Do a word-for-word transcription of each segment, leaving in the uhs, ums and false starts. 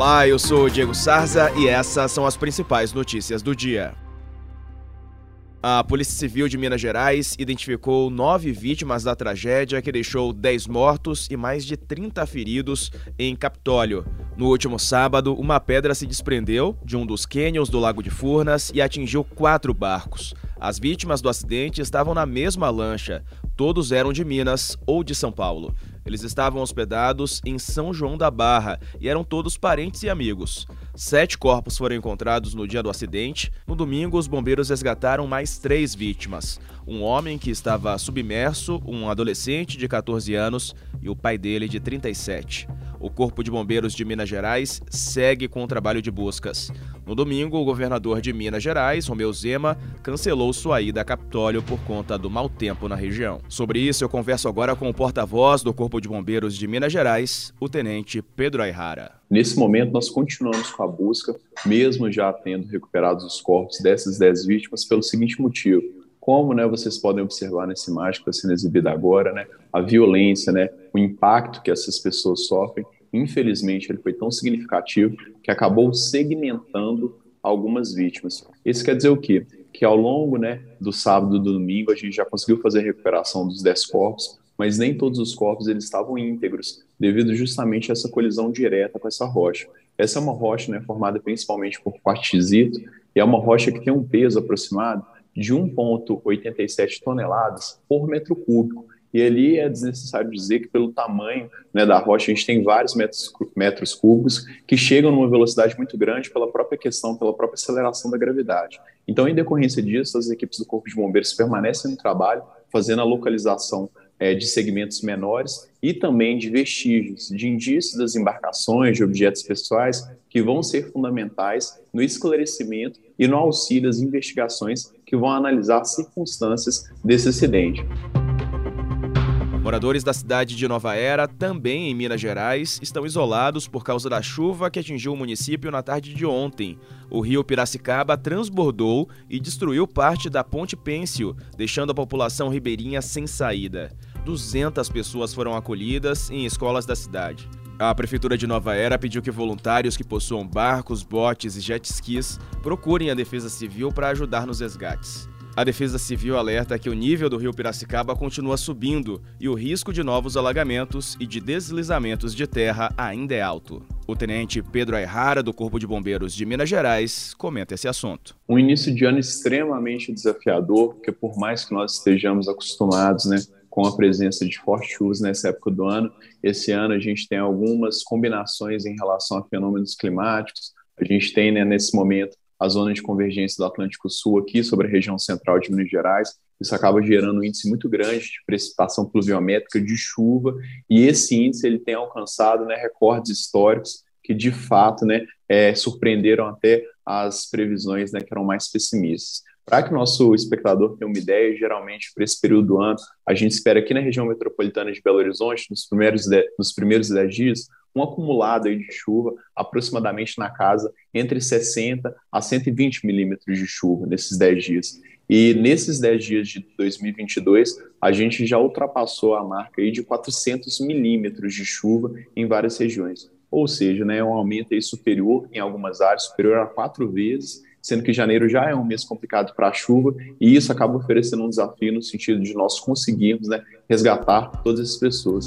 Olá, eu sou o Diego Sarza e essas são as principais notícias do dia. A Polícia Civil de Minas Gerais identificou nove vítimas da tragédia que deixou dez mortos e mais de trinta feridos em Capitólio. No último sábado, uma pedra se desprendeu de um dos cânions do Lago de Furnas e atingiu quatro barcos. As vítimas do acidente estavam na mesma lancha. Todos eram de Minas ou de São Paulo. Eles estavam hospedados em São João da Barra e eram todos parentes e amigos. Sete corpos foram encontrados no dia do acidente. No domingo, os bombeiros resgataram mais três vítimas. Um homem que estava submerso, um adolescente de catorze anos e o pai dele de trinta e sete. O Corpo de Bombeiros de Minas Gerais segue com o trabalho de buscas. No domingo, o governador de Minas Gerais, Romeu Zema, cancelou sua ida a Capitólio por conta do mau tempo na região. Sobre isso, eu converso agora com o porta-voz do Corpo de Bombeiros de Minas Gerais, o tenente Pedro Ayrara. Nesse momento, nós continuamos com a busca, mesmo já tendo recuperado os corpos dessas dez vítimas, pelo seguinte motivo. Como, né, vocês podem observar nessa imagem que está sendo exibida agora, né, a violência, né, o impacto que essas pessoas sofrem, infelizmente, ele foi tão significativo que acabou segmentando algumas vítimas. Isso quer dizer o quê? Que ao longo, né, do sábado e do domingo a gente já conseguiu fazer a recuperação dos dez corpos, mas nem todos os corpos eles estavam íntegros, devido justamente a essa colisão direta com essa rocha. Essa é uma rocha, né, formada principalmente por quartzito, e é uma rocha que tem um peso aproximado de um vírgula oitenta e sete toneladas por metro cúbico. E ali é desnecessário dizer que pelo tamanho, né, da rocha, a gente tem vários metros, metros cúbicos que chegam numa velocidade muito grande pela própria questão, pela própria aceleração da gravidade. Então, em decorrência disso, as equipes do Corpo de Bombeiros permanecem no trabalho, fazendo a localização é, de segmentos menores e também de vestígios, de indícios das embarcações, de objetos pessoais, que vão ser fundamentais no esclarecimento e no auxílio às investigações que vão analisar as circunstâncias desse acidente. Moradores da cidade de Nova Era, também em Minas Gerais, estão isolados por causa da chuva que atingiu o município na tarde de ontem. O rio Piracicaba transbordou e destruiu parte da Ponte Pêncil, deixando a população ribeirinha sem saída. duzentas pessoas foram acolhidas em escolas da cidade. A Prefeitura de Nova Era pediu que voluntários que possuam barcos, botes e jet skis procurem a Defesa Civil para ajudar nos resgates. A Defesa Civil alerta que o nível do rio Piracicaba continua subindo e o risco de novos alagamentos e de deslizamentos de terra ainda é alto. O tenente Pedro Ayrara, do Corpo de Bombeiros de Minas Gerais, comenta esse assunto. Um início de ano extremamente desafiador, porque por mais que nós estejamos acostumados, né, com a presença de fortes chuvas nessa época do ano, esse ano a gente tem algumas combinações em relação a fenômenos climáticos. A gente tem, né, nesse momento, a zona de convergência do Atlântico Sul aqui sobre a região central de Minas Gerais. Isso acaba gerando um índice muito grande de precipitação pluviométrica de chuva, e esse índice ele tem alcançado, né, recordes históricos que, de fato, né, é, surpreenderam até as previsões, né, que eram mais pessimistas. Para que o nosso espectador tenha uma ideia, geralmente, para esse período do ano, a gente espera aqui na região metropolitana de Belo Horizonte, nos primeiros, de, nos primeiros dez dias, um acumulado aí de chuva, aproximadamente na casa entre sessenta a cento e vinte milímetros de chuva nesses dez dias. E nesses dez dias de dois mil e vinte e dois, a gente já ultrapassou a marca aí de quatrocentos milímetros de chuva em várias regiões. Ou seja, né, um aumento aí superior em algumas áreas, superior a quatro vezes, sendo que janeiro já é um mês complicado para a chuva, e isso acaba oferecendo um desafio no sentido de nós conseguirmos, né, resgatar todas essas pessoas.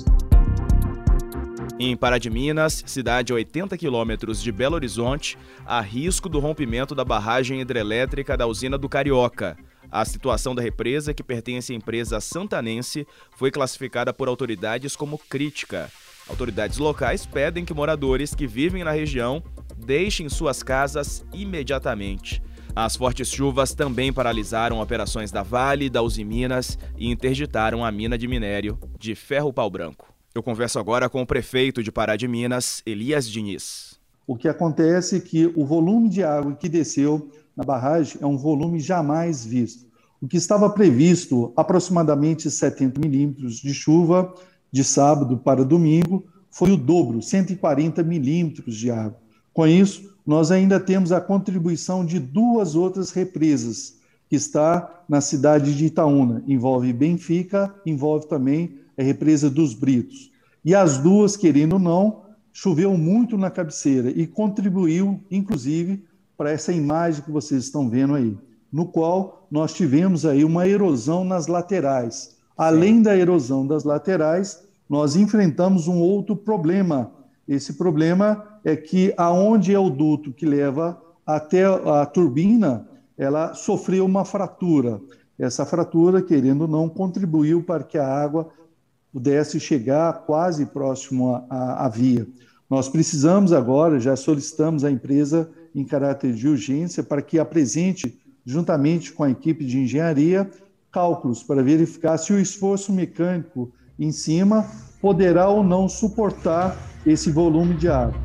Em Pará de Minas, cidade a oitenta quilômetros de Belo Horizonte, há risco do rompimento da barragem hidrelétrica da usina do Carioca. A situação da represa, que pertence à empresa santanense, foi classificada por autoridades como crítica. Autoridades locais pedem que moradores que vivem na região deixem suas casas imediatamente. As fortes chuvas também paralisaram operações da Vale, da Uzi Minas e interditaram a mina de minério de Ferro-Pau Branco. Eu converso agora com o prefeito de Pará de Minas, Elias Diniz. O que acontece é que o volume de água que desceu na barragem é um volume jamais visto. O que estava previsto, aproximadamente setenta milímetros de chuva de sábado para domingo, foi o dobro, cento e quarenta milímetros de água. Com isso, nós ainda temos a contribuição de duas outras represas, que está na cidade de Itaúna. Envolve Benfica, envolve também a represa dos Britos. E as duas, querendo ou não, choveu muito na cabeceira e contribuiu, inclusive, para essa imagem que vocês estão vendo aí, no qual nós tivemos aí uma erosão nas laterais. Além da erosão das laterais, nós enfrentamos um outro problema. Esse problema é que aonde é o duto que leva até a turbina, ela sofreu uma fratura. Essa fratura, querendo ou não, contribuiu para que a água pudesse chegar quase próximo à, à, à via. Nós precisamos agora, já solicitamos à empresa em caráter de urgência para que apresente, juntamente com a equipe de engenharia, cálculos para verificar se o esforço mecânico em cima poderá ou não suportar esse volume de água.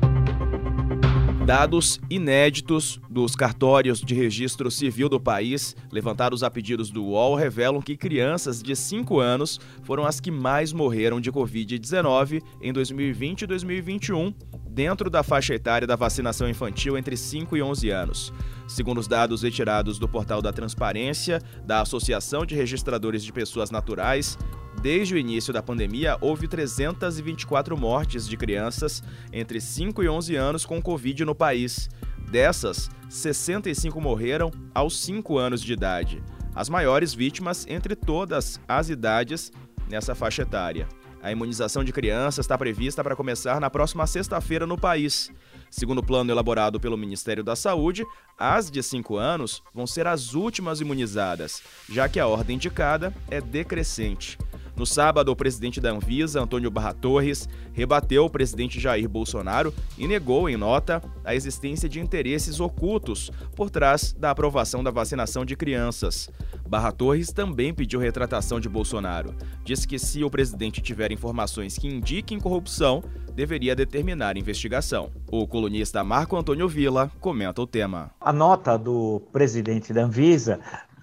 Dados inéditos dos cartórios de registro civil do país, levantados a pedidos do U O L, revelam que crianças de cinco anos foram as que mais morreram de covid dezenove em dois mil e vinte e dois mil e vinte e um, dentro da faixa etária da vacinação infantil entre cinco e onze anos. Segundo os dados retirados do portal da Transparência, da Associação de Registradores de Pessoas Naturais, desde o início da pandemia, houve trezentas e vinte e quatro mortes de crianças entre cinco e onze anos com Covid no país. Dessas, sessenta e cinco morreram aos cinco anos de idade. As maiores vítimas entre todas as idades nessa faixa etária. A imunização de crianças está prevista para começar na próxima sexta-feira no país. Segundo o plano elaborado pelo Ministério da Saúde, as de cinco anos vão ser as últimas imunizadas, já que a ordem indicada é decrescente. No sábado, o presidente da Anvisa, Antônio Barra Torres, rebateu o presidente Jair Bolsonaro e negou em nota a existência de interesses ocultos por trás da aprovação da vacinação de crianças. Barra Torres também pediu retratação de Bolsonaro. Disse que se o presidente tiver informações que indiquem corrupção, deveria determinar a investigação. O colunista Marco Antônio Villa comenta o tema. A nota do presidente da Anvisa,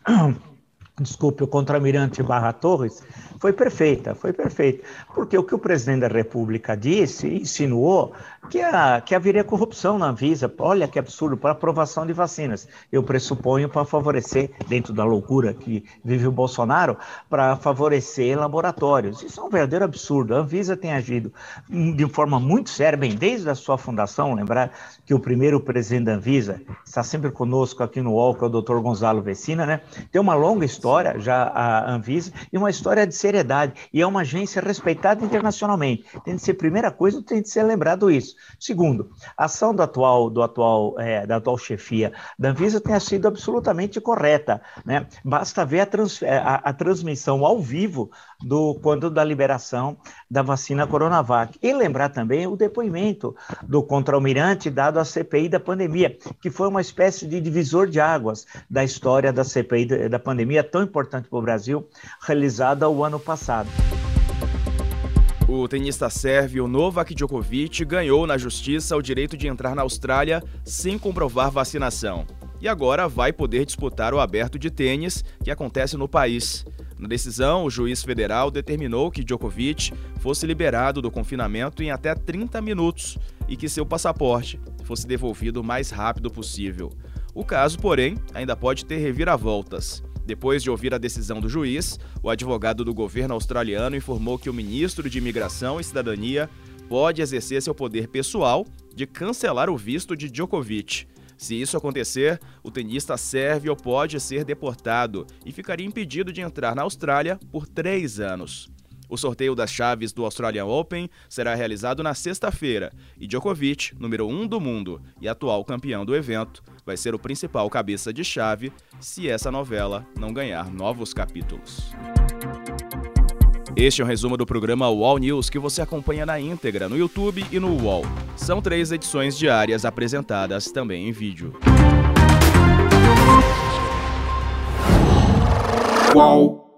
desculpe, o contramirante Barra Torres, foi perfeita, foi perfeita, porque o que o presidente da República disse, insinuou que, a, que haveria corrupção na Anvisa. Olha que absurdo, para aprovação de vacinas. Eu pressuponho para favorecer, dentro da loucura que vive o Bolsonaro, para favorecer laboratórios. Isso é um verdadeiro absurdo. A Anvisa tem agido de forma muito séria, bem, desde a sua fundação. Lembrar que o primeiro presidente da Anvisa está sempre conosco aqui no U O L, que é o doutor Gonzalo Vecina, né? Tem uma longa história, já a Anvisa, e uma história de seriedade, e é uma agência respeitada internacionalmente. Tem de ser, primeira coisa, tem de ser lembrado isso. Segundo, a ação do atual, do atual, é, da atual chefia da Anvisa tenha sido absolutamente correta, né? Basta ver a, trans, a, a transmissão ao vivo do, quando da liberação da vacina Coronavac. E lembrar também o depoimento do contra-almirante dado à C P I da pandemia, que foi uma espécie de divisor de águas da história da C P I da, da pandemia, tão importante para o Brasil, realizada o ano passado. O tenista sérvio Novak Djokovic ganhou na justiça o direito de entrar na Austrália sem comprovar vacinação. E agora vai poder disputar o Aberto de Tênis, que acontece no país. Na decisão, o juiz federal determinou que Djokovic fosse liberado do confinamento em até trinta minutos e que seu passaporte fosse devolvido o mais rápido possível. O caso, porém, ainda pode ter reviravoltas. Depois de ouvir a decisão do juiz, o advogado do governo australiano informou que o ministro de Imigração e Cidadania pode exercer seu poder pessoal de cancelar o visto de Djokovic. Se isso acontecer, o tenista sérvio pode ser deportado e ficaria impedido de entrar na Austrália por três anos. O sorteio das chaves do Australian Open será realizado na sexta-feira e Djokovic, número um do mundo e atual campeão do evento, vai ser o principal cabeça de chave se essa novela não ganhar novos capítulos. Este é um resumo do programa U O L News que você acompanha na íntegra no YouTube e no U O L. São três edições diárias apresentadas também em vídeo. U O L